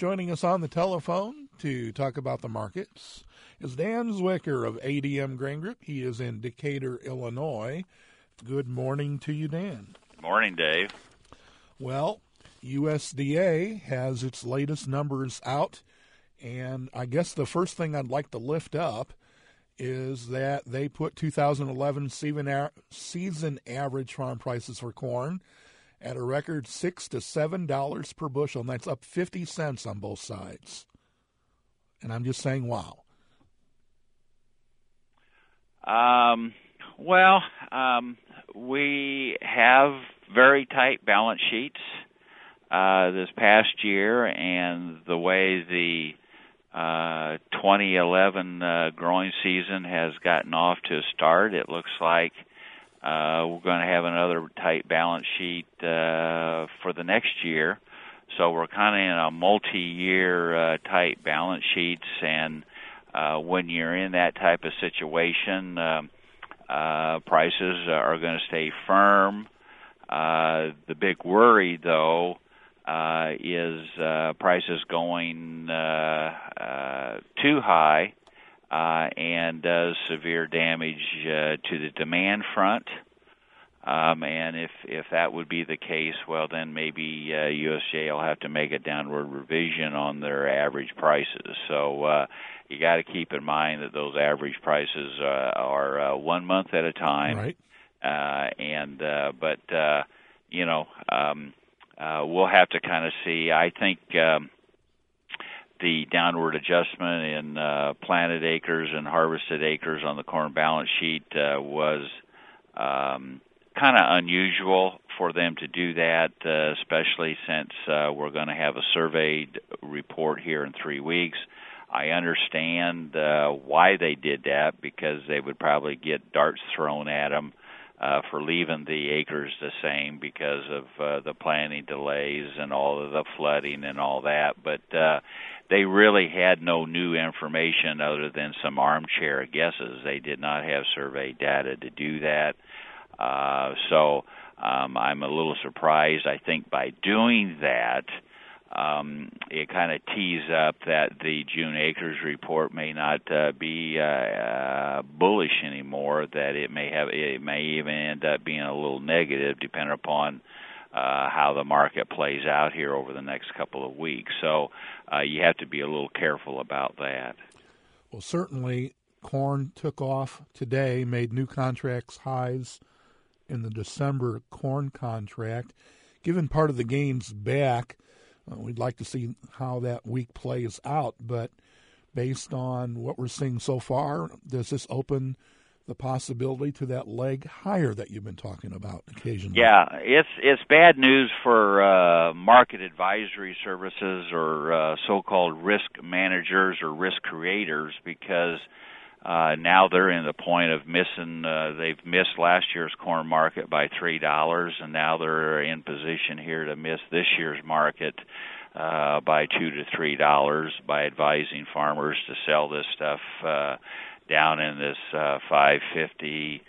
Joining us on the telephone to talk about the markets is Dan Zwicker of ADM Grain Group. He is in Decatur, Illinois. Good morning to you, Dan. Good morning, Dave. Well, USDA has its latest numbers out, and I guess the first thing I'd like to lift up is that they put 2011 season average farm prices for corn at a record $6 to $7 per bushel, and that's up 50 cents on both sides. And I'm just saying, wow. We have very tight balance sheets this past year, and the way the 2011 growing season has gotten off to a start, it looks like we're going to have another tight balance sheet for the next year. So we're kind of in a multi-year tight balance sheets, and when you're in that type of situation, prices are going to stay firm. The big worry, though, is prices going too high and does severe damage to the demand front. And if that would be the case, well, then maybe USDA will have to make a downward revision on their average prices. So you got to keep in mind that those average prices are 1 month at a time. Right. We'll have to kind of see. I think the downward adjustment in planted acres and harvested acres on the corn balance sheet was kind of unusual for them to do that, especially since we're going to have a surveyed report here in 3 weeks. I understand why they did that, because they would probably get darts thrown at them for leaving the acres the same because of the planting delays and all of the flooding and all that. But they really had no new information other than some armchair guesses. They did not have survey data to do that. So I'm a little surprised. I think by doing that, it kind of tees up that the June acres report may not be bullish anymore, that it may even end up being a little negative depending upon how the market plays out here over the next couple of weeks. So you have to be a little careful about that. Well, certainly corn took off today, made new contracts highs in the December corn contract. Given part of the gains back, we'd like to see how that week plays out, but based on what we're seeing so far, does this open the possibility to that leg higher that you've been talking about occasionally? Yeah, it's bad news for market advisory services or so-called risk managers or risk creators, because now they're in the point of missing. They've missed last year's corn market by $3, and now they're in position here to miss this year's market by $2 to $3 by advising farmers to sell this stuff down in this $5.50,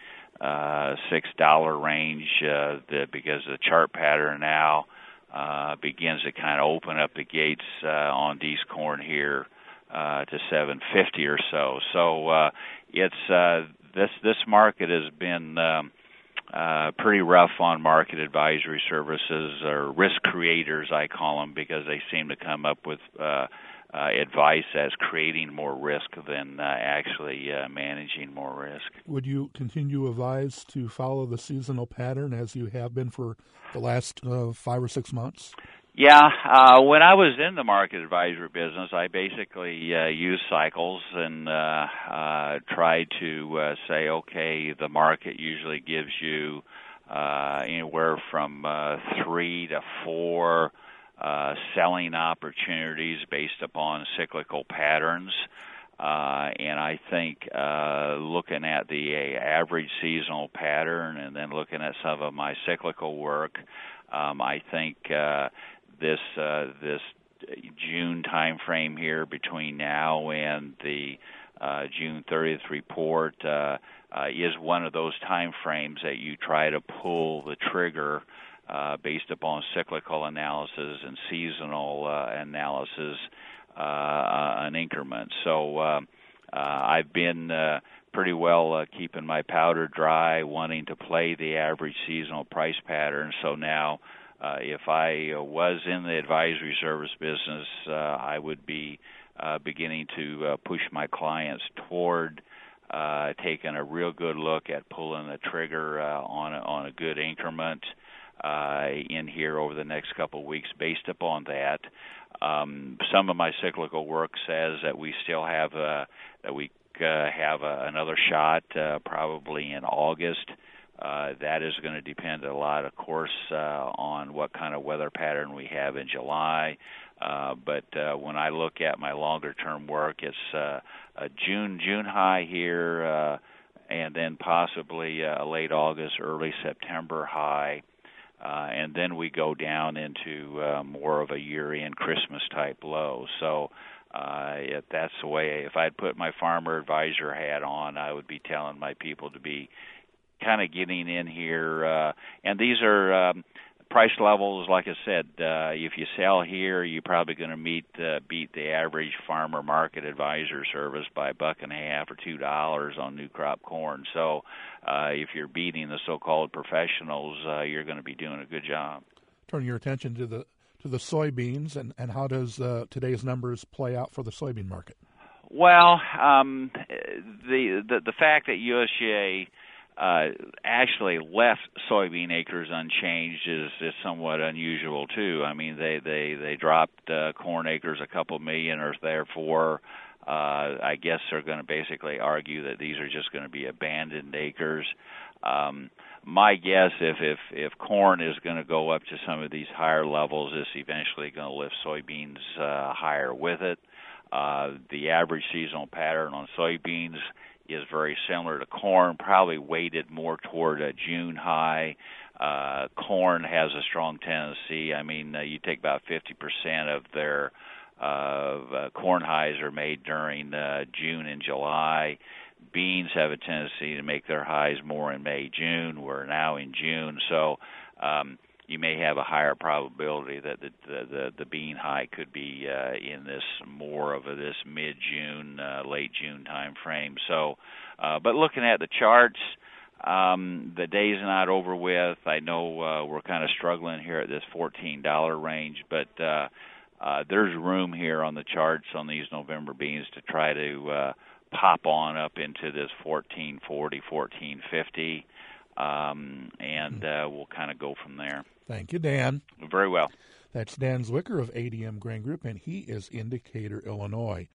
$6 range, because the chart pattern now begins to kind of open up the gates on these corn here to $7.50 or so. So it's this market has been pretty rough on market advisory services, or risk creators, I call them, because they seem to come up with advice as creating more risk than actually managing more risk. Would you continue to advise to follow the seasonal pattern as you have been for the last 5 or 6 months? Yeah, when I was in the market advisory business, I basically used cycles and tried to say, okay, the market usually gives you anywhere from 3 to 4 selling opportunities based upon cyclical patterns. And I think looking at the average seasonal pattern and then looking at some of my cyclical work, I think this June time frame here between now and the June 30th report is one of those time frames that you try to pull the trigger based upon cyclical analysis and seasonal analysis, an increment. So I've been pretty well keeping my powder dry, wanting to play the average seasonal price pattern. So now, if I was in the advisory service business, I would be beginning to push my clients toward taking a real good look at pulling the trigger on a good increment in here over the next couple of weeks based upon that. Some of my cyclical work says that we still have another shot probably in August. That is going to depend a lot, of course, on what kind of weather pattern we have in July. But when I look at my longer-term work, it's a June high here, and then possibly a late August, early September high. And then we go down into more of a year-end Christmas-type low. So if that's the way, if I'd put my farmer advisor hat on, I would be telling my people to be kind of getting in here. And these are price levels, like I said, if you sell here, you're probably going to beat the average farmer market advisor service by $1.50 or $2 on new crop corn. So if you're beating the so-called professionals, you're going to be doing a good job. Turning your attention to the soybeans, and how does today's numbers play out for the soybean market? Well, the fact that USDA actually left soybean acres unchanged is somewhat unusual too. I mean, they dropped corn acres a couple million, or therefore I guess they're going to basically argue that these are just going to be abandoned acres. My guess, if corn is going to go up to some of these higher levels, it's eventually going to lift soybeans higher with it. The average seasonal pattern on soybeans is very similar to corn, probably weighted more toward a June high. Corn has a strong tendency. I mean, you take about 50% of their corn highs are made during June and July. Beans have a tendency to make their highs more in May, June. We're now in June, so you may have a higher probability that the bean high could be in this more of this mid-June, late June time frame. So, but looking at the charts, the day's not over with. I know we're kind of struggling here at this $14 range, but there's room here on the charts on these November beans to try to pop on up into this 1440, 1450, and we'll kind of go from there. Thank you, Dan. Very well. That's Dan Zwicker of ADM Grain Group, and he is in Decatur, Illinois.